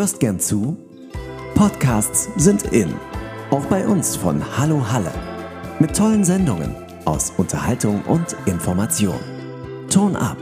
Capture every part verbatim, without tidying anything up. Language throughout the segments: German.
hörst gern zu? Podcasts sind in. Auch bei uns von Hallo Halle. Mit tollen Sendungen aus Unterhaltung und Information. Ton ab!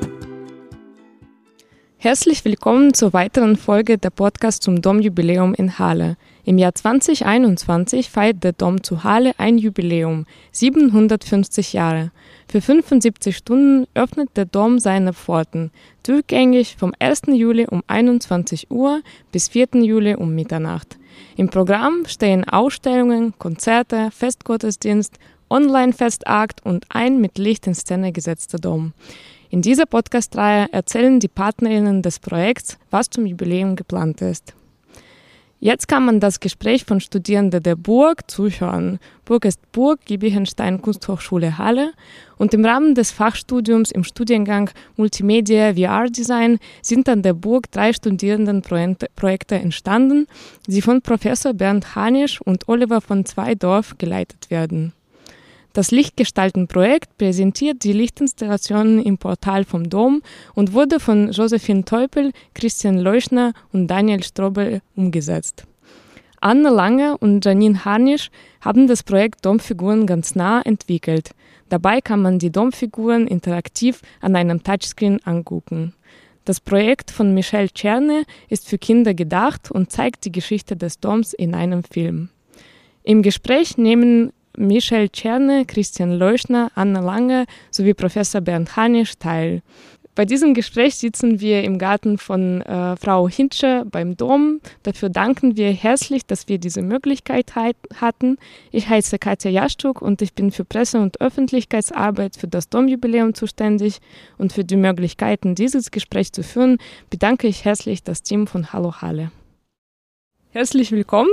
Herzlich willkommen zur weiteren Folge der Podcast zum Domjubiläum in Halle. Im Jahr zwanzig einundzwanzig feiert der Dom zu Halle ein Jubiläum, siebenhundertfünfzig Jahre. Für fünfundsiebzig Stunden öffnet der Dom seine Pforten, durchgängig vom ersten Juli um einundzwanzig Uhr bis vierten Juli um Mitternacht. Im Programm stehen Ausstellungen, Konzerte, Festgottesdienst, Online-Festakt und ein mit Licht in Szene gesetzter Dom. In dieser Podcast-Reihe erzählen die PartnerInnen des Projekts, was zum Jubiläum geplant ist. Jetzt kann man das Gespräch von Studierenden der Burg zuhören. Burg ist Burg Giebichenstein Kunsthochschule Halle und im Rahmen des Fachstudiums im Studiengang Multimedia V R-Design sind an der Burg drei Studierendenprojekte entstanden, die von Professor Bernd Hanisch und Oliver von Zweidorf geleitet werden. Das Lichtgestalten-Projekt präsentiert die Lichtinstallationen im Portal vom Dom und wurde von Josephine Teupel, Christian Leuschner und Daniel Strobel umgesetzt. Anne Lange und Janine Harnisch haben das Projekt Domfiguren ganz nah entwickelt. Dabei kann man die Domfiguren interaktiv an einem Touchscreen angucken. Das Projekt von Michelle Czerne ist für Kinder gedacht und zeigt die Geschichte des Doms in einem Film. Im Gespräch nehmen Michelle Czerne, Christian Leuschner, Anna Lange sowie Professor Bernd Hanisch teil. Bei diesem Gespräch sitzen wir im Garten von äh, Frau Hintsche beim Dom. Dafür danken wir herzlich, dass wir diese Möglichkeit heit- hatten. Ich heiße Katja Jaschczuk und ich bin für Presse- und Öffentlichkeitsarbeit für das Domjubiläum zuständig. Und für die Möglichkeiten, dieses Gespräch zu führen, bedanke ich herzlich das Team von Hallo Halle. Herzlich willkommen.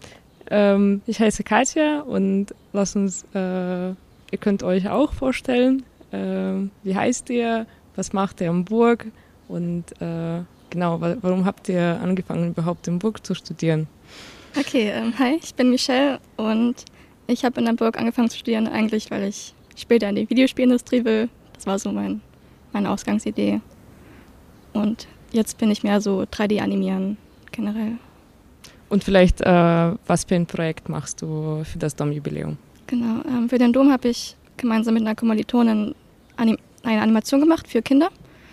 Ähm, ich heiße Katja und lasst uns, äh, ihr könnt euch auch vorstellen, äh, wie heißt ihr, was macht ihr in Burg und äh, genau, wa- warum habt ihr angefangen überhaupt in Burg zu studieren? Okay, ähm, hi, ich bin Michelle und ich habe in der Burg angefangen zu studieren eigentlich, weil ich später in die Videospielindustrie will. Das war so mein, meine Ausgangsidee. Und jetzt bin ich mehr so drei D animieren generell. Und vielleicht, äh, was für ein Projekt machst du für das Domjubiläum? Genau, ähm, für den Dom habe ich gemeinsam mit einer Kommilitonin anim- eine Animation gemacht für Kinder.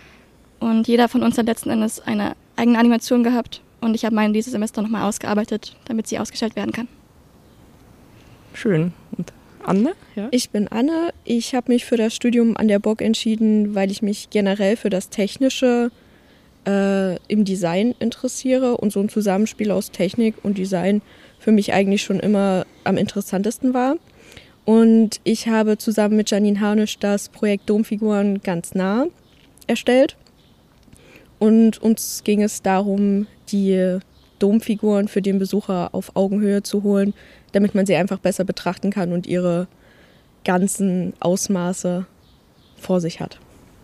Und jeder von uns hat letzten Endes eine eigene Animation gehabt. Und ich habe meine dieses Semester nochmal ausgearbeitet, damit sie ausgestellt werden kann. Schön. Und Anne? Ja? Ich bin Anne. Ich habe mich für das Studium an der Burg entschieden, weil ich mich generell für das Technische äh, im Design interessiere und so ein Zusammenspiel aus Technik und Design für mich eigentlich schon immer am interessantesten war. Und ich habe zusammen mit Janine Harnisch das Projekt Domfiguren ganz nah erstellt. Und uns ging es darum, die Domfiguren für den Besucher auf Augenhöhe zu holen, damit man sie einfach besser betrachten kann und ihre ganzen Ausmaße vor sich hat.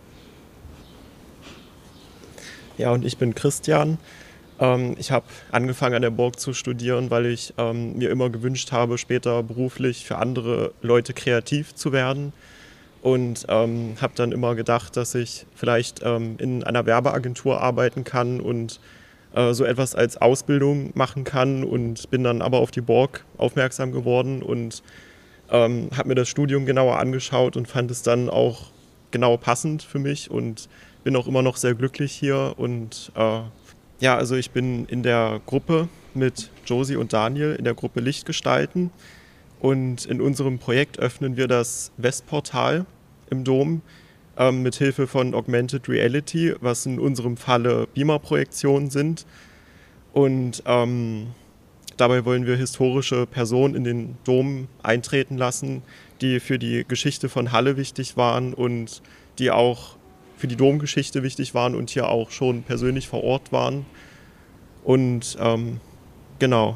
Ja, und ich bin Christian. Ähm, ich habe angefangen an der Burg zu studieren, weil ich ähm, mir immer gewünscht habe, später beruflich für andere Leute kreativ zu werden. Und ähm, habe dann immer gedacht, dass ich vielleicht ähm, in einer Werbeagentur arbeiten kann und äh, so etwas als Ausbildung machen kann. Und bin dann aber auf die Burg aufmerksam geworden und ähm, habe mir das Studium genauer angeschaut und fand es dann auch genau passend für mich und bin auch immer noch sehr glücklich hier. Und äh, ja, also ich bin in der Gruppe mit Josie und Daniel in der Gruppe Lichtgestalten. Und in unserem Projekt öffnen wir das Westportal im Dom ähm, mit Hilfe von Augmented Reality, was in unserem Falle Beamer-Projektionen sind. Und ähm, dabei wollen wir historische Personen in den Dom eintreten lassen, die für die Geschichte von Halle wichtig waren und die auch für die Domgeschichte wichtig waren und hier auch schon persönlich vor Ort waren. Und ähm, genau.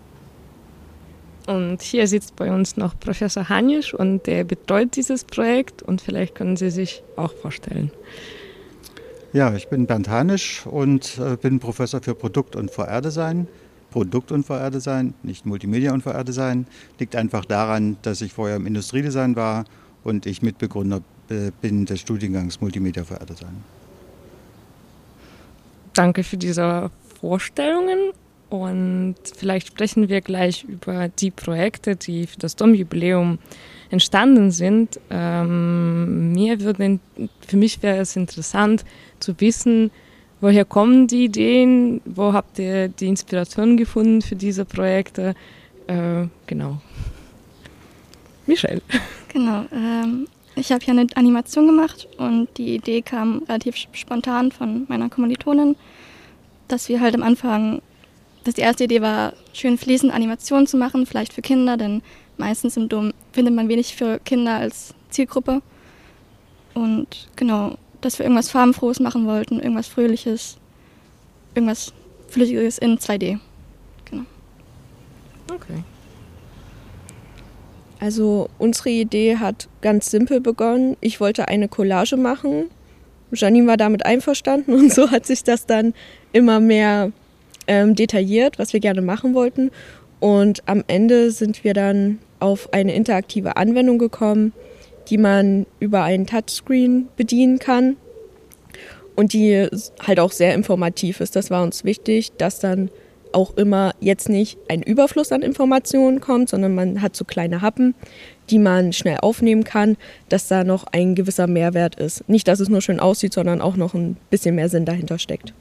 Und hier sitzt bei uns noch Professor Hanisch und der betreut dieses Projekt und vielleicht können Sie sich auch vorstellen. Ja, ich bin Bernd Hanisch und äh, bin Professor für Produkt- und V R-Design. Produkt- und V R-Design, nicht Multimedia- und V R-Design. Liegt einfach daran, dass ich vorher im Industriedesign war und ich Mitbegründer äh, bin des Studiengangs Multimedia-V R-Design. Danke für diese Vorstellungen. Und vielleicht sprechen wir gleich über die Projekte, die für das Domjubiläum entstanden sind. Ähm, mir würde, für mich wäre es interessant zu wissen, woher kommen die Ideen, wo habt ihr die Inspiration gefunden für diese Projekte? Äh, genau. Michelle. Genau, ähm, ich habe ja eine Animation gemacht und die Idee kam relativ spontan von meiner Kommilitonin, dass wir halt am Anfang, dass die erste Idee war, schön fließend Animationen zu machen, vielleicht für Kinder, denn meistens im Dom findet man wenig für Kinder als Zielgruppe. Und genau, dass wir irgendwas Farbenfrohes machen wollten, irgendwas Fröhliches, irgendwas Flüssiges in zwei D. Genau. Okay. Also unsere Idee hat ganz simpel begonnen. Ich wollte eine Collage machen. Janine war damit einverstanden und so hat sich das dann immer mehr ähm, detailliert, was wir gerne machen wollten. Und am Ende sind wir dann auf eine interaktive Anwendung gekommen, die man über einen Touchscreen bedienen kann und die halt auch sehr informativ ist. Das war uns wichtig, dass dann auch immer jetzt nicht ein Überfluss an Informationen kommt, sondern man hat so kleine Happen, die man schnell aufnehmen kann, dass da noch ein gewisser Mehrwert ist. Nicht, dass es nur schön aussieht, sondern auch noch ein bisschen mehr Sinn dahinter steckt.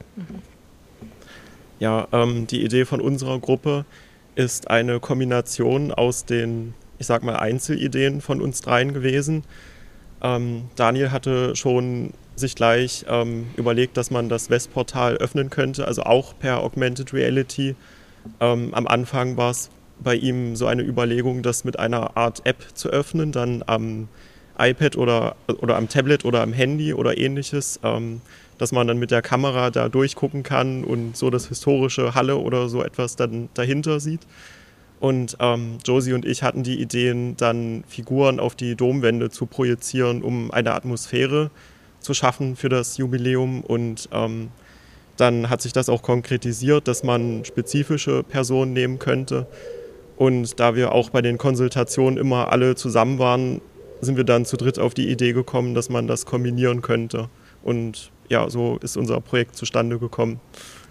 Ja, ähm, die Idee von unserer Gruppe ist eine Kombination aus den, ich sag mal, Einzelideen von uns dreien gewesen. Ähm, Daniel hatte schon sich gleich ähm, überlegt, dass man das Westportal öffnen könnte, also auch per Augmented Reality. Ähm, am Anfang war es bei ihm so eine Überlegung, das mit einer Art App zu öffnen, dann am iPad oder, oder am Tablet oder am Handy oder ähnliches, ähm, dass man dann mit der Kamera da durchgucken kann und so das historische Halle oder so etwas dann dahinter sieht. Und ähm, Josie und ich hatten die Ideen, dann Figuren auf die Domwände zu projizieren, um eine Atmosphäre zu schaffen für das Jubiläum. Und ähm, dann hat sich das auch konkretisiert, dass man spezifische Personen nehmen könnte. Und da wir auch bei den Konsultationen immer alle zusammen waren, sind wir dann zu dritt auf die Idee gekommen, dass man das kombinieren könnte. Und ja, so ist unser Projekt zustande gekommen.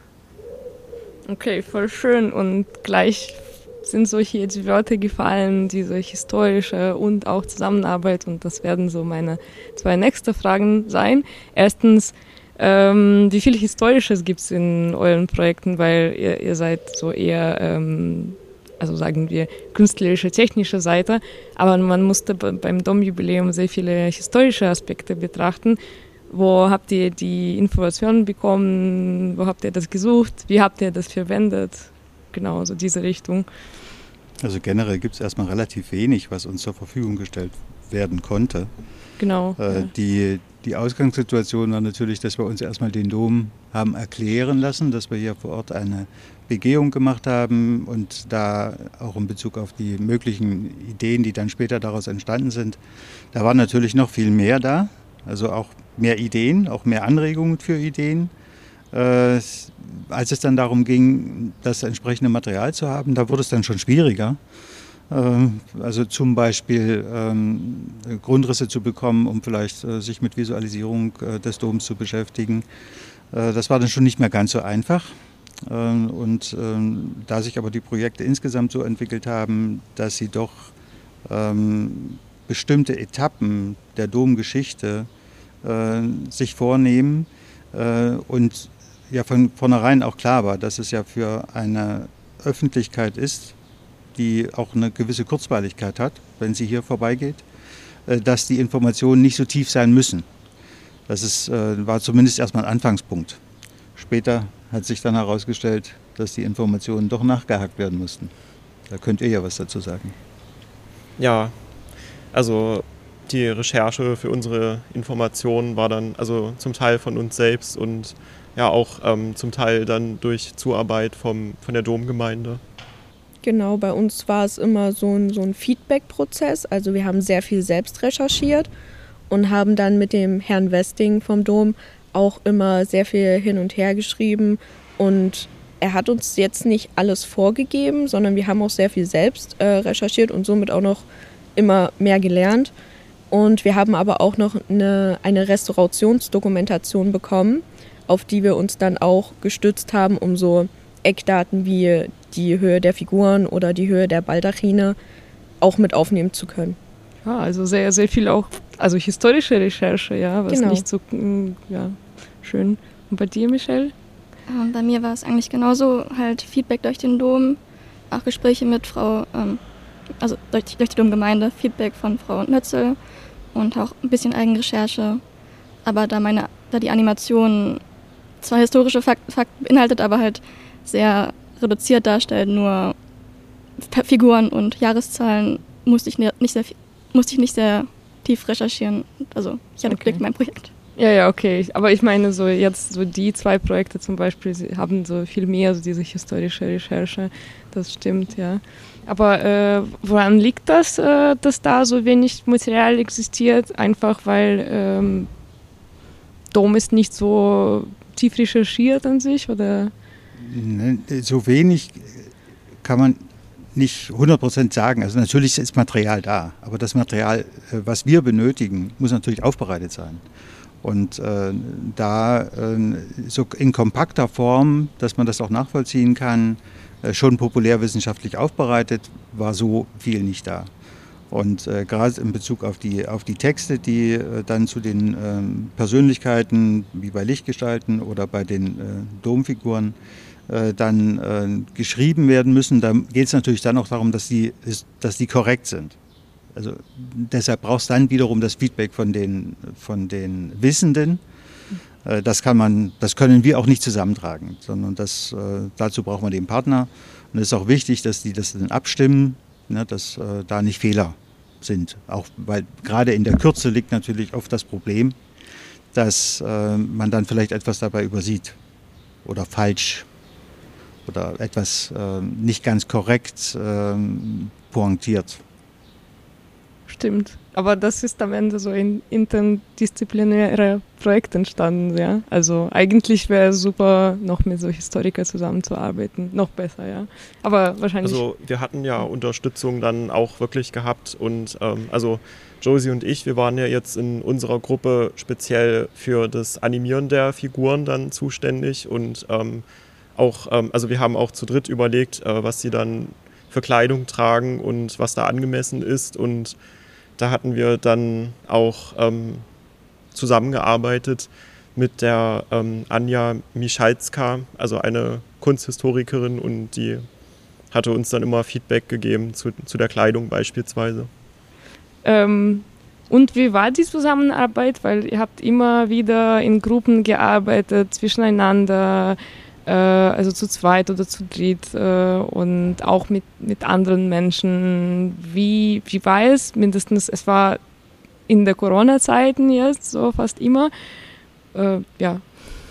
Okay, voll schön. Und gleich sind solche jetzt Wörter gefallen, diese historische und auch Zusammenarbeit. Und das werden so meine zwei nächste Fragen sein. Erstens, ähm, wie viel Historisches gibt es in euren Projekten? Weil ihr, ihr seid so eher, ähm, also sagen wir, künstlerische, technische Seite. Aber man musste beim Domjubiläum sehr viele historische Aspekte betrachten. Wo habt ihr die Informationen bekommen? Wo habt ihr das gesucht? Wie habt ihr das verwendet? Genau, so diese Richtung. Also generell gibt es erstmal relativ wenig, was uns zur Verfügung gestellt werden konnte. Genau. Äh, ja. die, die Ausgangssituation war natürlich, dass wir uns erstmal den Dom haben erklären lassen, dass wir hier vor Ort eine Begehung gemacht haben und da auch in Bezug auf die möglichen Ideen, die dann später daraus entstanden sind, da war natürlich noch viel mehr da. Also auch mehr Ideen, auch mehr Anregungen für Ideen. Äh, als es dann darum ging, das entsprechende Material zu haben, da wurde es dann schon schwieriger. Äh, also zum Beispiel ähm, Grundrisse zu bekommen, um vielleicht äh, sich mit Visualisierung äh, des Doms zu beschäftigen. Äh, das war dann schon nicht mehr ganz so einfach. Äh, und äh, da sich aber die Projekte insgesamt so entwickelt haben, dass sie doch ähm, bestimmte Etappen der Domgeschichte äh, sich vornehmen äh, und ja von vornherein auch klar war, dass es ja für eine Öffentlichkeit ist, die auch eine gewisse Kurzweiligkeit hat, wenn sie hier vorbeigeht, äh, dass die Informationen nicht so tief sein müssen. Das ist, äh, war zumindest erstmal ein Anfangspunkt. Später hat sich dann herausgestellt, dass die Informationen doch nachgehakt werden mussten. Da könnt ihr ja was dazu sagen. Ja, also die Recherche für unsere Informationen war dann also zum Teil von uns selbst und ja auch ähm, zum Teil dann durch Zuarbeit vom, von der Domgemeinde. Genau, bei uns war es immer so ein, so ein Feedback-Prozess. Also wir haben sehr viel selbst recherchiert und haben dann mit dem Herrn Westing vom Dom auch immer sehr viel hin und her geschrieben. Und er hat uns jetzt nicht alles vorgegeben, sondern wir haben auch sehr viel selbst äh, recherchiert und somit auch noch immer mehr gelernt. Und wir haben aber auch noch eine, eine Restaurationsdokumentation bekommen, auf die wir uns dann auch gestützt haben, um so Eckdaten wie die Höhe der Figuren oder die Höhe der Baldachine auch mit aufnehmen zu können. Ja, also sehr, sehr viel auch, also historische Recherche, ja, was Genau. nicht so, ja, schön. Und bei dir, Michelle? Ähm, bei mir war es eigentlich genauso, halt Feedback durch den Dom, auch Gespräche mit Frau, ähm, also durch, durch die Domgemeinde, Feedback von Frau Nötzel und auch ein bisschen Eigenrecherche. Aber da meine, da die Animation zwar historische Fakten Fakt beinhaltet, aber halt sehr reduziert darstellt, nur Figuren und Jahreszahlen, musste ich nicht sehr, musste ich nicht sehr tief recherchieren. Also ich hatte Okay. Glück in meinem Projekt. Ja, ja, okay. Aber ich meine, so jetzt so die zwei Projekte zum Beispiel, sie haben so viel mehr, so diese historische Recherche. Das stimmt, ja. Aber äh, woran liegt das, äh, dass da so wenig Material existiert? Einfach weil ähm, Dom ist nicht so tief recherchiert an sich, oder? So wenig kann man nicht hundert Prozent sagen. Also natürlich ist Material da, aber das Material, was wir benötigen, muss natürlich aufbereitet sein. Und äh, da äh, so in kompakter Form, dass man das auch nachvollziehen kann, äh, schon populärwissenschaftlich aufbereitet, war so viel nicht da. Und äh, gerade in Bezug auf die, auf die Texte, die äh, dann zu den ähm, Persönlichkeiten, wie bei Lichtgestalten oder bei den äh, Domfiguren, äh, dann äh, geschrieben werden müssen, da geht es natürlich dann auch darum, dass die, dass die korrekt sind. Also deshalb braucht es dann wiederum das Feedback von den, von den Wissenden. Äh, das kann man, das können wir auch nicht zusammentragen, sondern das, äh, dazu braucht man den Partner. Und es ist auch wichtig, dass die das dann abstimmen, ne, dass äh, da nicht Fehler sind. Auch weil gerade in der Kürze liegt natürlich oft das Problem, dass äh, man dann vielleicht etwas dabei übersieht oder falsch oder etwas äh, nicht ganz korrekt äh, pointiert. Stimmt. Aber das ist am Ende so ein interdisziplinäres Projekt entstanden, ja. Also eigentlich wäre es super, noch mit so Historikern zusammenzuarbeiten. Noch besser, ja. Aber wahrscheinlich... Also wir hatten ja Unterstützung dann auch wirklich gehabt und ähm, also Josie und ich, wir waren ja jetzt in unserer Gruppe speziell für das Animieren der Figuren dann zuständig und ähm, auch, ähm, also wir haben auch zu dritt überlegt, äh, was sie dann für Kleidung tragen und was da angemessen ist und da hatten wir dann auch ähm, zusammengearbeitet mit der ähm, Anja Michalska, also eine Kunsthistorikerin, und die hatte uns dann immer Feedback gegeben zu, zu der Kleidung beispielsweise. Ähm, und wie war die Zusammenarbeit? Weil ihr habt immer wieder in Gruppen gearbeitet, zwischeneinander, äh, also zu zweit oder zu dritt äh, und auch mit, mit anderen Menschen. Wie, wie war es? Mindestens, es war in der Corona-Zeiten jetzt so fast immer. Äh, ja.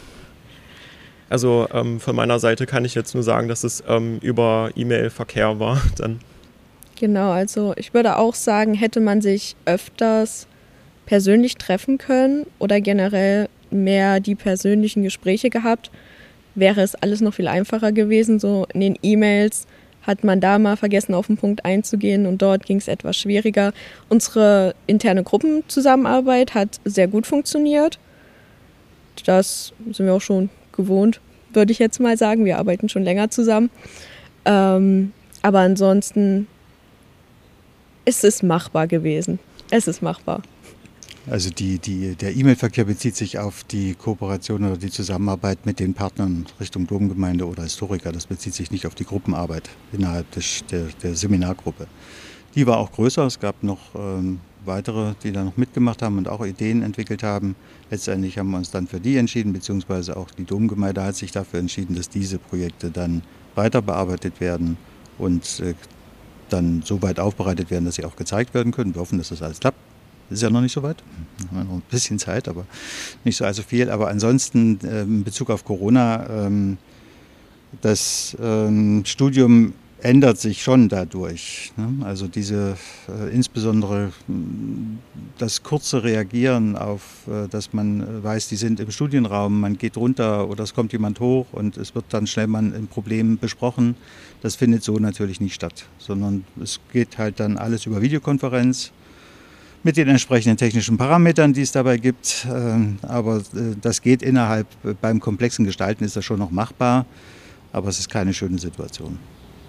Also ähm, von meiner Seite kann ich jetzt nur sagen, dass es ähm, über E-Mail-Verkehr war dann. Genau, also ich würde auch sagen, hätte man sich öfters persönlich treffen können oder generell mehr die persönlichen Gespräche gehabt, wäre es alles noch viel einfacher gewesen. So in den E-Mails hat man da mal vergessen, auf den Punkt einzugehen und dort ging es etwas schwieriger. Unsere interne Gruppenzusammenarbeit hat sehr gut funktioniert. Das sind wir auch schon gewohnt, würde ich jetzt mal sagen. Wir arbeiten schon länger zusammen. Ähm, aber ansonsten ist es machbar gewesen. Es ist machbar. Also die, die, der E-Mail-Verkehr bezieht sich auf die Kooperation oder die Zusammenarbeit mit den Partnern Richtung Domgemeinde oder Historiker. Das bezieht sich nicht auf die Gruppenarbeit innerhalb des, der, der Seminargruppe. Die war auch größer. Es gab noch ähm, weitere, die da noch mitgemacht haben und auch Ideen entwickelt haben. Letztendlich haben wir uns dann für die entschieden, beziehungsweise auch die Domgemeinde hat sich dafür entschieden, dass diese Projekte dann weiter bearbeitet werden und äh, dann so weit aufbereitet werden, dass sie auch gezeigt werden können. Wir hoffen, dass das alles klappt. Das ist ja noch nicht so weit. Wir haben noch ein bisschen Zeit, aber nicht so allzu viel. Aber ansonsten äh, in Bezug auf Corona, ähm, das ähm, Studium ändert sich schon dadurch. Ne? Also diese äh, insbesondere das kurze Reagieren auf, äh, dass man weiß, die sind im Studienraum, man geht runter oder es kommt jemand hoch und es wird dann schnell mal ein Problem besprochen. Das findet so natürlich nicht statt, sondern es geht halt dann alles über Videokonferenz mit den entsprechenden technischen Parametern, die es dabei gibt. Aber das geht innerhalb, beim komplexen Gestalten ist das schon noch machbar. aber es ist keine schöne Situation.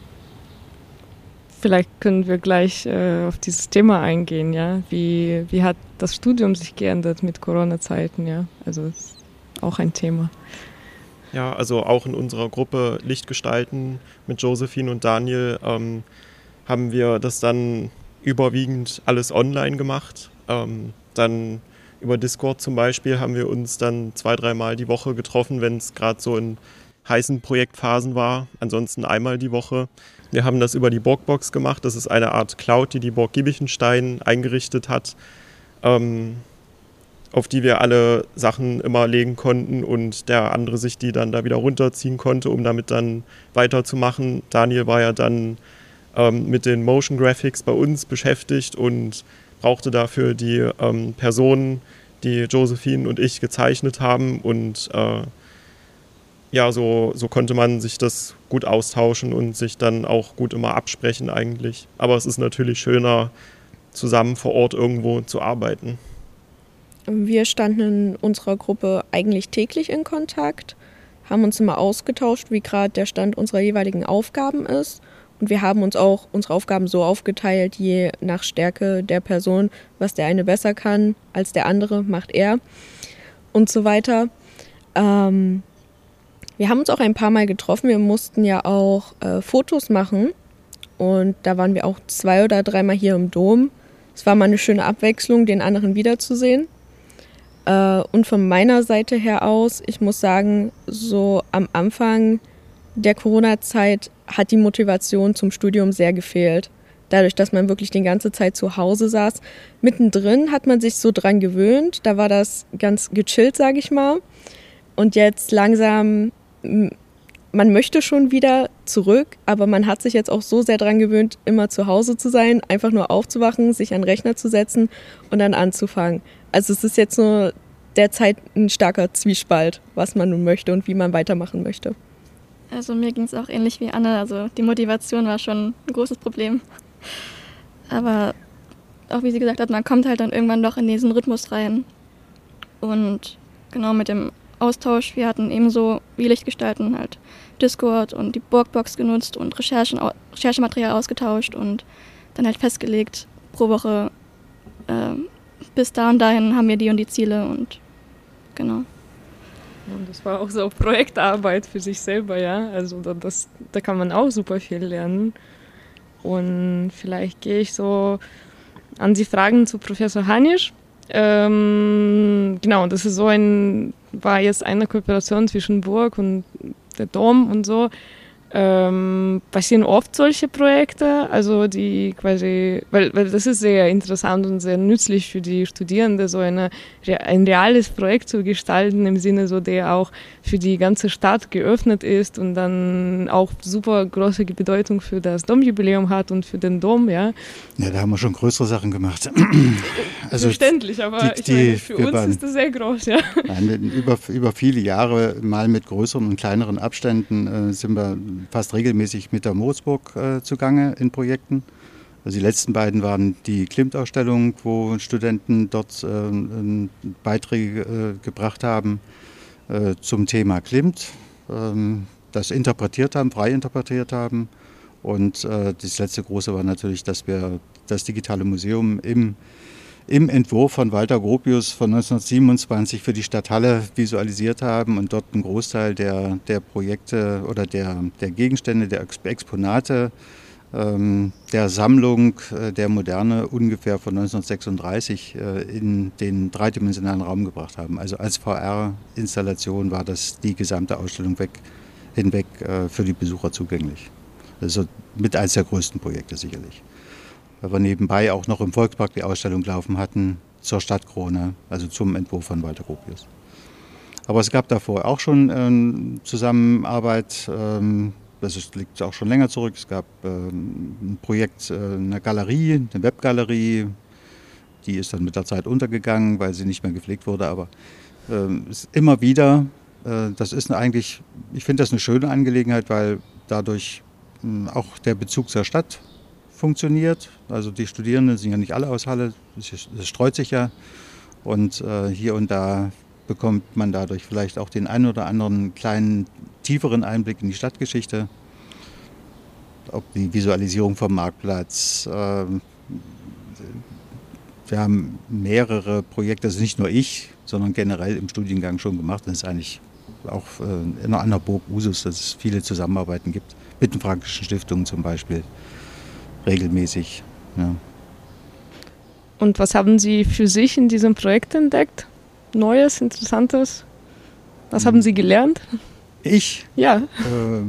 Vielleicht können wir gleich äh, auf dieses Thema eingehen, ja. Wie, wie hat das Studium sich geändert mit Corona-Zeiten, ja? Also das ist auch ein Thema. Ja, also auch in unserer Gruppe Lichtgestalten mit Josephine und Daniel ähm, haben wir das dann überwiegend alles online gemacht. Ähm, dann über Discord zum Beispiel haben wir uns dann zwei, dreimal die Woche getroffen, wenn es gerade so in heißen Projektphasen war. Ansonsten einmal die Woche. Wir haben das über die Borgbox gemacht. Das ist eine Art Cloud, die die Burg Giebichenstein eingerichtet hat, ähm, auf die wir alle Sachen immer legen konnten und der andere sich die dann da wieder runterziehen konnte, um damit dann weiterzumachen. Daniel war ja dann ähm, mit den Motion Graphics bei uns beschäftigt und brauchte dafür die ähm, Personen, die Josephine und ich gezeichnet haben. Und äh, ja, so, so konnte man sich das gut austauschen und sich dann auch gut immer absprechen eigentlich. Aber es ist natürlich schöner, zusammen vor Ort irgendwo zu arbeiten. Wir standen in unserer Gruppe eigentlich täglich in Kontakt, haben uns immer ausgetauscht, wie gerade der Stand unserer jeweiligen Aufgaben ist. Und wir haben uns auch unsere Aufgaben so aufgeteilt, je nach Stärke der Person, was der eine besser kann als der andere, macht er und so weiter. Ähm, wir haben uns auch ein paar Mal getroffen. Wir mussten ja auch äh, Fotos machen und da waren wir auch zwei oder dreimal hier im Dom. Es war mal eine schöne Abwechslung, den anderen wiederzusehen. Äh, und von meiner Seite her aus, ich muss sagen, so am Anfang der Corona-Zeit hat die Motivation zum Studium sehr gefehlt. Dadurch, dass man wirklich die ganze Zeit zu Hause saß. Mittendrin hat man sich so dran gewöhnt. Da war das ganz gechillt, sage ich mal. Und jetzt langsam, man möchte schon wieder zurück, aber man hat sich jetzt auch so sehr dran gewöhnt, immer zu Hause zu sein, einfach nur aufzuwachen, sich an den Rechner zu setzen und dann anzufangen. Also es ist jetzt nur derzeit ein starker Zwiespalt, was man nun möchte und wie man weitermachen möchte. Also mir ging es auch ähnlich wie Anne, also die Motivation war schon ein großes Problem. Aber auch wie sie gesagt hat, man kommt halt dann irgendwann doch in diesen Rhythmus rein. Und genau mit dem Austausch, wir hatten ebenso wie Lichtgestalten halt Discord und die Borgbox genutzt und Recherchen, Recherchematerial ausgetauscht und dann halt festgelegt, pro Woche äh, bis da und dahin haben wir die und die Ziele und genau. Und das war auch so Projektarbeit für sich selber, ja. Also da, das, da kann man auch super viel lernen. Und vielleicht gehe ich so an die Fragen zu Professor Hanisch. Ähm, genau, das ist so ein, war jetzt eine Kooperation zwischen Burg und der Dom und so. Ähm, passieren oft solche Projekte, also die quasi, weil, weil das ist sehr interessant und sehr nützlich für die Studierenden, so eine, ein reales Projekt zu gestalten, im Sinne, so der auch für die ganze Stadt geöffnet ist und dann auch super große Bedeutung für das Domjubiläum hat und für den Dom, ja. Ja, da haben wir schon größere Sachen gemacht. Also Verständlich, aber die, ich meine, für uns waren, ist das sehr groß, ja. Nein, über, über viele Jahre mal mit größeren und kleineren Abständen äh, sind wir fast regelmäßig mit der Moritzburg äh, zugange in Projekten. Also die letzten beiden waren die Klimt-Ausstellung, wo Studenten dort äh, Beiträge äh, gebracht haben äh, zum Thema Klimt, ähm, das interpretiert haben, frei interpretiert haben. Und äh, das letzte große war natürlich, dass wir das Digitale Museum im im Entwurf von Walter Gropius von neunzehnhundertsiebenundzwanzig für die Stadthalle visualisiert haben und dort einen Großteil der, der Projekte oder der, der Gegenstände, der Exponate ähm, der Sammlung äh, der Moderne ungefähr von neunzehnhundertsechsunddreißig äh, in den dreidimensionalen Raum gebracht haben. Also als V R-Installation war das die gesamte Ausstellung weg, hinweg äh, für die Besucher zugänglich. Also mit eines der größten Projekte sicherlich. Weil wir nebenbei auch noch im Volkspark die Ausstellung laufen hatten zur Stadtkrone, also zum Entwurf von Walter Gropius. Aber es gab davor auch schon ähm, Zusammenarbeit, ähm, das ist, liegt auch schon länger zurück. Es gab ähm, ein Projekt, äh, eine Galerie, eine Webgalerie, die ist dann mit der Zeit untergegangen, weil sie nicht mehr gepflegt wurde. Aber ähm, es ist immer wieder, äh, das ist eigentlich, ich finde das eine schöne Angelegenheit, weil dadurch äh, auch der Bezug zur Stadt funktioniert. Also die Studierenden sind ja nicht alle aus Halle, das streut sich ja. Und äh, hier und da bekommt man dadurch vielleicht auch den einen oder anderen kleinen, tieferen Einblick in die Stadtgeschichte. Ob die Visualisierung vom Marktplatz. Äh, wir haben mehrere Projekte, also nicht nur ich, sondern generell im Studiengang schon gemacht. Das ist eigentlich auch äh, in einer Burg Usus, dass es viele Zusammenarbeiten gibt. Mit den Frankischen Stiftungen zum Beispiel. Regelmäßig. Ja. Und was haben Sie für sich in diesem Projekt entdeckt? Neues, Interessantes? Was haben Sie gelernt? Ich? Ja. Äh,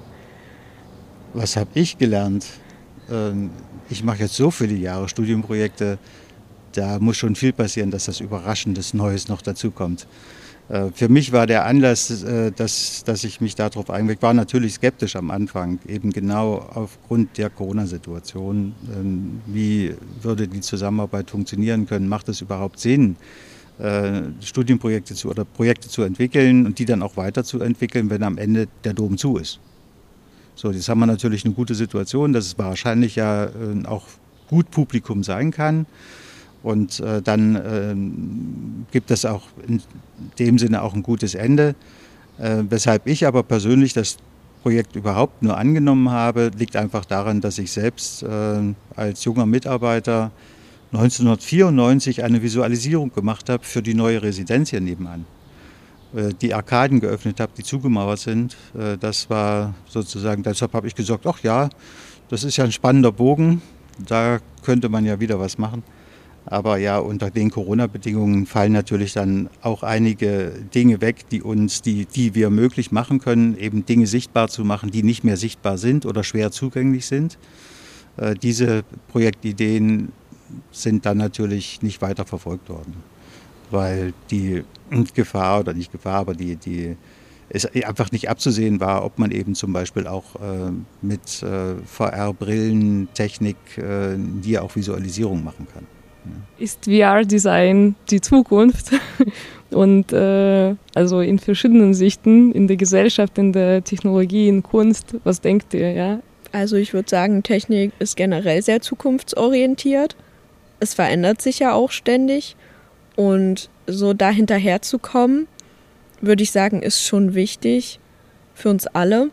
was habe ich gelernt? Äh, ich mache jetzt so viele Jahre Studienprojekte, da muss schon viel passieren, dass das Überraschendes Neues noch dazukommt. Äh, für mich war der Anlass, äh, dass, dass ich mich darauf einweg, war natürlich skeptisch am Anfang, eben genau aufgrund der Corona-Situation. Äh, wie würde die Zusammenarbeit funktionieren können? Macht es überhaupt Sinn, äh, Studienprojekte zu, oder Projekte zu entwickeln und die dann auch weiterzuentwickeln, wenn am Ende der Dom zu ist? So, jetzt haben wir natürlich eine gute Situation, dass es wahrscheinlich ja äh, auch gut Publikum sein kann. Und äh, dann äh, gibt es auch in dem Sinne auch ein gutes Ende. Äh, weshalb ich aber persönlich das Projekt überhaupt nur angenommen habe, liegt einfach daran, dass ich selbst äh, als junger Mitarbeiter neunzehnhundertvierundneunzig eine Visualisierung gemacht habe für die neue Residenz hier nebenan. Äh, die Arkaden geöffnet habe, die zugemauert sind. Äh, das war sozusagen, deshalb habe ich gesagt, ach ja, das ist ja ein spannender Bogen, da könnte man ja wieder was machen. Aber ja, unter den Corona-Bedingungen fallen natürlich dann auch einige Dinge weg, die uns, die, die wir möglich machen können, eben Dinge sichtbar zu machen, die nicht mehr sichtbar sind oder schwer zugänglich sind. Äh, diese Projektideen sind dann natürlich nicht weiter verfolgt worden, weil die Gefahr oder nicht Gefahr, aber die, die es einfach nicht abzusehen war, ob man eben zum Beispiel auch äh, mit äh, V R-Brillen, Technik, äh, die auch Visualisierung machen kann. Ist V R-Design die Zukunft? Und äh, also in verschiedenen Sichten, in der Gesellschaft, in der Technologie, in Kunst, was denkt ihr? Ja? Also ich würde sagen, Technik ist generell sehr zukunftsorientiert. Es verändert sich ja auch ständig. Und so da hinterher zu kommen, würde ich sagen, ist schon wichtig für uns alle.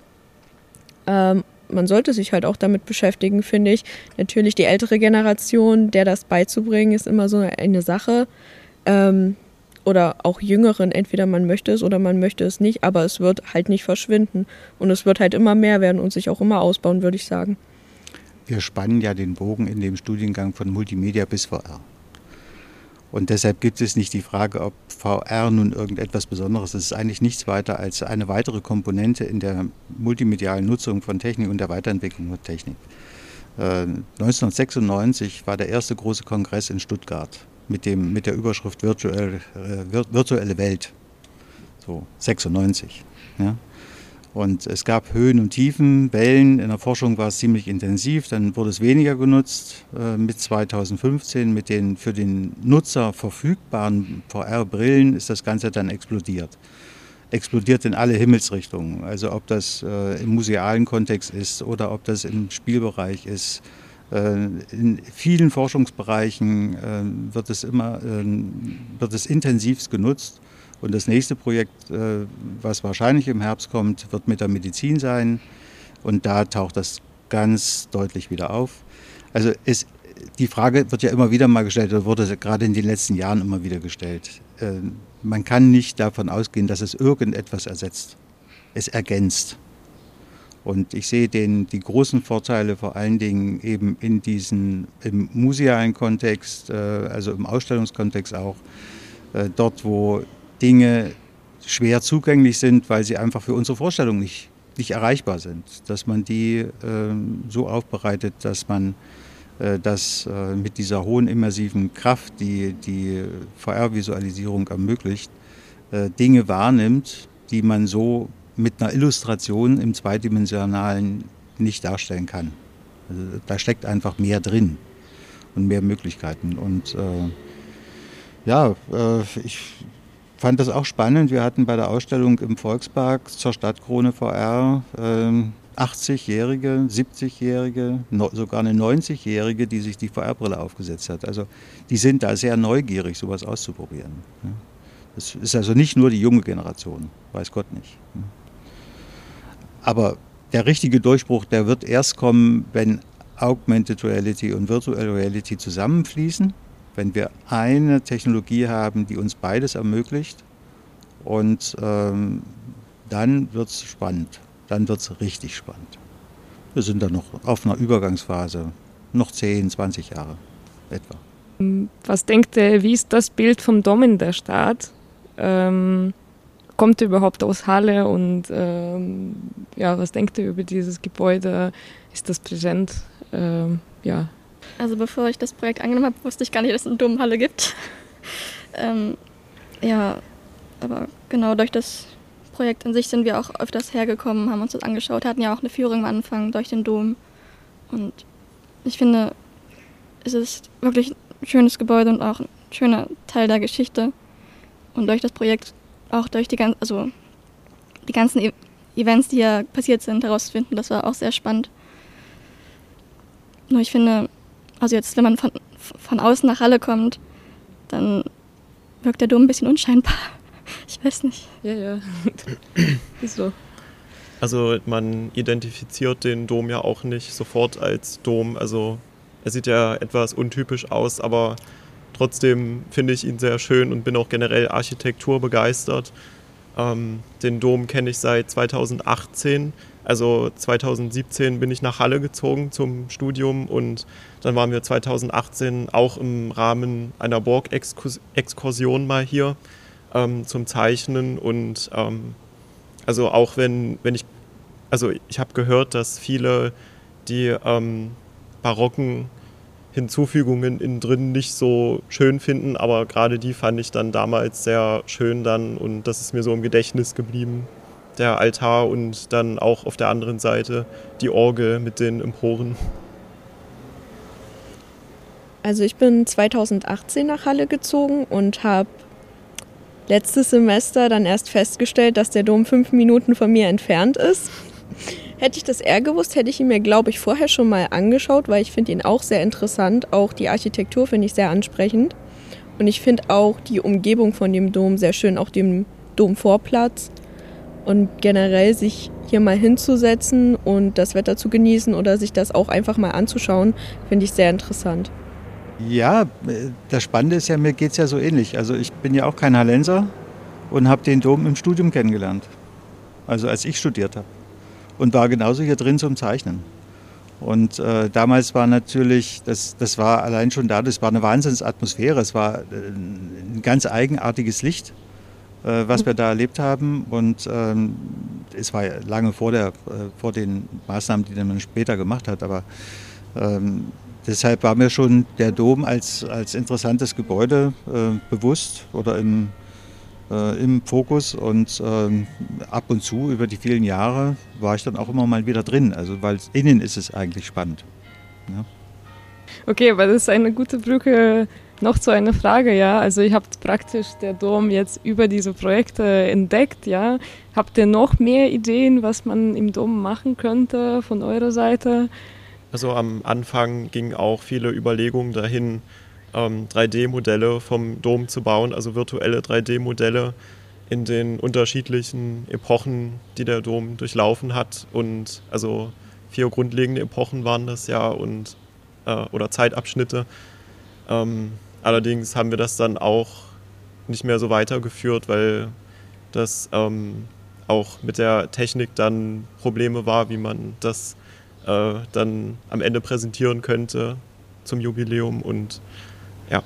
Ähm, Man sollte sich halt auch damit beschäftigen, finde ich. Natürlich die ältere Generation, der das beizubringen, ist immer so eine Sache. Ähm, oder auch Jüngeren, entweder man möchte es oder man möchte es nicht, aber es wird halt nicht verschwinden. Und es wird halt immer mehr werden und sich auch immer ausbauen, würde ich sagen. Wir spannen ja den Bogen in dem Studiengang von Multimedia bis V R. Und deshalb gibt es nicht die Frage, ob V R nun irgendetwas Besonderes ist. Es ist eigentlich nichts weiter als eine weitere Komponente in der multimedialen Nutzung von Technik und der Weiterentwicklung von Technik. Äh, neunzehnhundertsechsundneunzig war der erste große Kongress in Stuttgart mit, dem, mit der Überschrift Virtuell, äh, virtuelle Welt. So, sechsundneunzig. Ja. Und es gab Höhen und Tiefen, Wellen. In der Forschung war es ziemlich intensiv, dann wurde es weniger genutzt. Äh, mit zweitausendfünfzehn, mit den für den Nutzer verfügbaren V R-Brillen ist das Ganze dann explodiert. Explodiert in alle Himmelsrichtungen. Also ob das äh, im musealen Kontext ist oder ob das im Spielbereich ist. Äh, in vielen Forschungsbereichen äh, wird es immer äh, wird es intensivst genutzt. Und das nächste Projekt, was wahrscheinlich im Herbst kommt, wird mit der Medizin sein. Und da taucht das ganz deutlich wieder auf. Also es, die Frage wird ja immer wieder mal gestellt, oder wurde gerade in den letzten Jahren immer wieder gestellt. Man kann nicht davon ausgehen, dass es irgendetwas ersetzt. Es ergänzt. Und ich sehe den, die großen Vorteile vor allen Dingen eben in diesen, im musealen Kontext, also im Ausstellungskontext auch, dort wo Dinge schwer zugänglich sind, weil sie einfach für unsere Vorstellung nicht, nicht erreichbar sind. Dass man die äh, so aufbereitet, dass man äh, das äh, mit dieser hohen immersiven Kraft, die die V R-Visualisierung ermöglicht, äh, Dinge wahrnimmt, die man so mit einer Illustration im Zweidimensionalen nicht darstellen kann. Also da steckt einfach mehr drin und mehr Möglichkeiten. Und äh, ja, äh, ich fand das auch spannend. Wir hatten bei der Ausstellung im Volkspark zur Stadtkrone V R äh, achtzigjährige, siebzigjährige, no, sogar eine neunzigjährige, die sich die V R-Brille aufgesetzt hat. Also die sind da sehr neugierig, sowas auszuprobieren. Ja. Es ist also nicht nur die junge Generation, weiß Gott nicht. Aber der richtige Durchbruch, der wird erst kommen, wenn Augmented Reality und Virtual Reality zusammenfließen, wenn wir eine Technologie haben, die uns beides ermöglicht. Und ähm, dann wird es spannend, dann wird es richtig spannend. Wir sind dann noch auf einer Übergangsphase, noch zehn, zwanzig Jahre etwa. Was denkt ihr, wie ist das Bild vom Dom in der Stadt? Ähm, kommt ihr überhaupt aus Halle und ähm, ja, was denkt ihr über dieses Gebäude? Ist das präsent? Ähm, ja. Also bevor ich das Projekt angenommen habe, wusste ich gar nicht, dass es eine Domhalle gibt. ähm, ja, aber genau durch das Projekt an sich sind wir auch öfters hergekommen, haben uns das angeschaut, hatten ja auch eine Führung am Anfang durch den Dom. Und ich finde, es ist wirklich ein schönes Gebäude und auch ein schöner Teil der Geschichte. Und durch das Projekt, auch durch die, gan- also die ganzen e- Events, die hier passiert sind, herauszufinden, das war auch sehr spannend. Nur ich finde, also jetzt, wenn man von, von außen nach Halle kommt, dann wirkt der Dom ein bisschen unscheinbar. Ich weiß nicht. Ja, ja. Ist so. Also man identifiziert den Dom ja auch nicht sofort als Dom. Also er sieht ja etwas untypisch aus, aber trotzdem finde ich ihn sehr schön und bin auch generell Architektur begeistert. Ähm, den Dom kenne ich seit zweitausendachtzehn. Also zweitausendsiebzehn bin ich nach Halle gezogen zum Studium und dann waren wir zweitausendachtzehn auch im Rahmen einer Borg-Exkursion mal hier ähm, zum Zeichnen. Und ähm, also auch wenn, wenn ich, also ich habe gehört, dass viele die ähm, barocken Hinzufügungen innen drin nicht so schön finden, aber gerade die fand ich dann damals sehr schön dann und das ist mir so im Gedächtnis geblieben. Der Altar und dann auch auf der anderen Seite die Orgel mit den Emporen. Also ich bin zweitausendachtzehn nach Halle gezogen und habe letztes Semester dann erst festgestellt, dass der Dom fünf Minuten von mir entfernt ist. Hätte ich das eher gewusst, hätte ich ihn mir, glaube ich, vorher schon mal angeschaut, weil ich finde ihn auch sehr interessant. Auch die Architektur finde ich sehr ansprechend. Und ich finde auch die Umgebung von dem Dom sehr schön, auch dem Domvorplatz. Und generell sich hier mal hinzusetzen und das Wetter zu genießen oder sich das auch einfach mal anzuschauen, finde ich sehr interessant. Ja, das Spannende ist ja, mir geht es ja so ähnlich. Also ich bin ja auch kein Hallenser und habe den Dom im Studium kennengelernt. Also als ich studiert habe. Und war genauso hier drin zum Zeichnen. Und äh, damals war natürlich, das, das war allein schon da, das war eine Wahnsinnsatmosphäre. Es war äh, ein ganz eigenartiges Licht, äh, was wir da erlebt haben. Und ähm, es war ja lange vor, der, äh, vor den Maßnahmen, die man später gemacht hat. Aber ähm, deshalb war mir schon der Dom als, als interessantes Gebäude äh, bewusst oder im im Fokus und ähm, ab und zu über die vielen Jahre war ich dann auch immer mal wieder drin, also weil innen ist es eigentlich spannend. Ja. Okay, aber das ist eine gute Brücke noch zu einer Frage, ja. Also ihr habt praktisch der Dom jetzt über diese Projekte entdeckt, ja. Habt ihr noch mehr Ideen, was man im Dom machen könnte von eurer Seite? Also am Anfang gingen auch viele Überlegungen dahin, drei D-Modelle vom Dom zu bauen, also virtuelle drei D-Modelle in den unterschiedlichen Epochen, die der Dom durchlaufen hat. Und also vier grundlegende Epochen waren das ja und äh, oder Zeitabschnitte. Ähm, allerdings haben wir das dann auch nicht mehr so weitergeführt, weil das ähm, auch mit der Technik dann Probleme war, wie man das äh, dann am Ende präsentieren könnte zum Jubiläum und ja.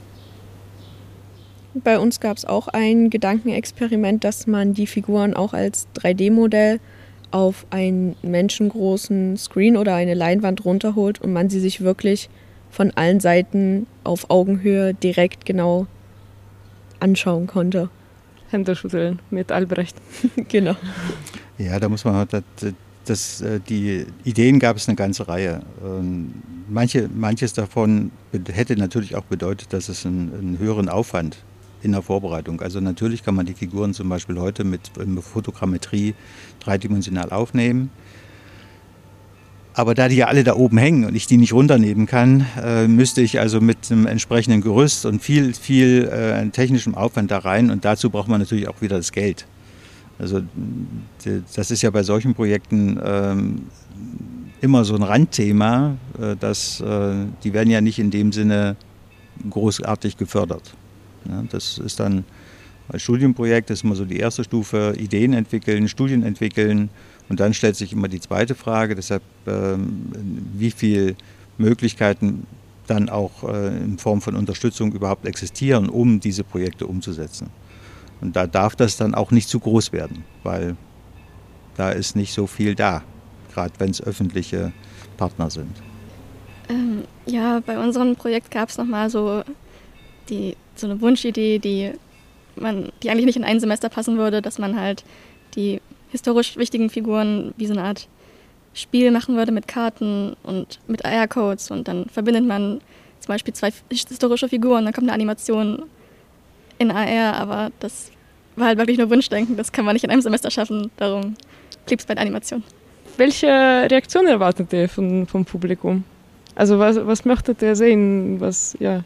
Bei uns gab es auch ein Gedankenexperiment, dass man die Figuren auch als drei D-Modell auf einen menschengroßen Screen oder eine Leinwand runterholt und man sie sich wirklich von allen Seiten auf Augenhöhe direkt genau anschauen konnte. Hände schütteln mit Albrecht. Genau. Ja, da muss man, das, das, die Ideen gab es eine ganze Reihe. Manche, manches davon hätte natürlich auch bedeutet, dass es einen, einen höheren Aufwand in der Vorbereitung. Also natürlich kann man die Figuren zum Beispiel heute mit Fotogrammetrie dreidimensional aufnehmen. Aber da die ja alle da oben hängen und ich die nicht runternehmen kann, äh, müsste ich also mit einem entsprechenden Gerüst und viel, viel äh, technischem Aufwand da rein. Und dazu braucht man natürlich auch wieder das Geld. Also die, das ist ja bei solchen Projekten ähm, immer so ein Randthema, äh, dass äh, die werden ja nicht in dem Sinne großartig gefördert. Ja, das ist dann als Studienprojekt, das ist immer so die erste Stufe, Ideen entwickeln, Studien entwickeln. Und dann stellt sich immer die zweite Frage, deshalb ähm, wie viele Möglichkeiten dann auch äh, in Form von Unterstützung überhaupt existieren, um diese Projekte umzusetzen. Und da darf das dann auch nicht zu groß werden, weil da ist nicht so viel da, gerade wenn es öffentliche Partner sind. Ähm, ja, bei unserem Projekt gab es nochmal so, die, so eine Wunschidee, die, man, die eigentlich nicht in ein Semester passen würde, dass man halt die historisch wichtigen Figuren wie so eine Art Spiel machen würde mit Karten und mit A R-Codes und dann verbindet man zum Beispiel zwei historische Figuren, dann kommt eine Animation in A R, aber das war halt wirklich nur Wunschdenken, das kann man nicht in einem Semester schaffen, darum blieb es bei der Animation. Welche Reaktion erwartet ihr von, vom Publikum? Also was, was möchtet ihr sehen? Was, ja.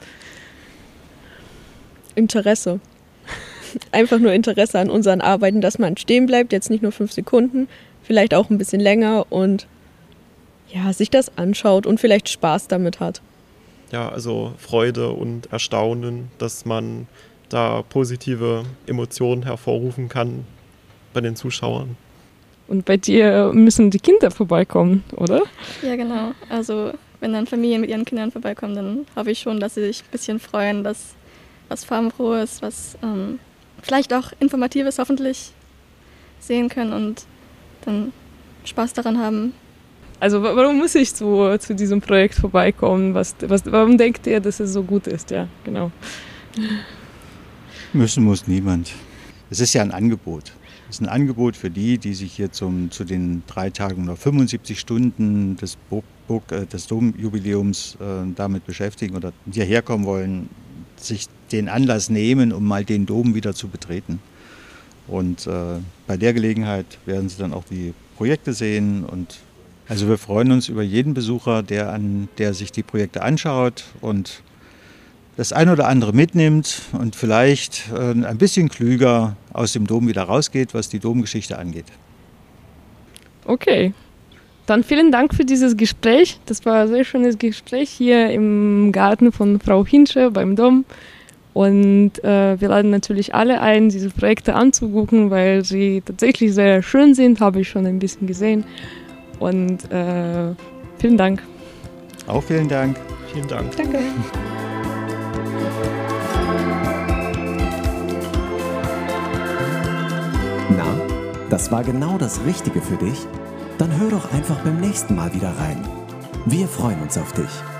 Interesse. Einfach nur Interesse an unseren Arbeiten, dass man stehen bleibt, jetzt nicht nur fünf Sekunden, vielleicht auch ein bisschen länger und ja, sich das anschaut und vielleicht Spaß damit hat. Ja, also Freude und Erstaunen, dass man da positive Emotionen hervorrufen kann bei den Zuschauern. Und bei dir müssen die Kinder vorbeikommen, oder? Ja, genau. Also wenn dann Familien mit ihren Kindern vorbeikommen, dann hoffe ich schon, dass sie sich ein bisschen freuen, dass was farbenfrohes, was ähm, vielleicht auch Informatives hoffentlich sehen können und dann Spaß daran haben. Also warum muss ich zu, zu diesem Projekt vorbeikommen? Was, was, warum denkt ihr, dass es so gut ist? Ja, genau. Müssen muss niemand. Es ist ja ein Angebot. Es ist ein Angebot für die, die sich hier zum, zu den drei Tagen oder fünfundsiebzig Stunden des, Burg, äh, des Domjubiläums äh, damit beschäftigen oder hierher kommen wollen, sich den Anlass nehmen, um mal den Dom wieder zu betreten. Und äh, bei der Gelegenheit werden Sie dann auch die Projekte sehen. Und also wir freuen uns über jeden Besucher, der, an, der sich die Projekte anschaut und das ein oder andere mitnimmt und vielleicht äh, ein bisschen klüger aus dem Dom wieder rausgeht, was die Domgeschichte angeht. Okay, dann vielen Dank für dieses Gespräch. Das war ein sehr schönes Gespräch hier im Garten von Frau Hinsche beim Dom. Und äh, wir laden natürlich alle ein, diese Projekte anzugucken, weil sie tatsächlich sehr schön sind, habe ich schon ein bisschen gesehen. Und äh, vielen Dank. Auch vielen Dank. Vielen Dank. Danke. Na, das war genau das Richtige für dich? Dann hör doch einfach beim nächsten Mal wieder rein. Wir freuen uns auf dich.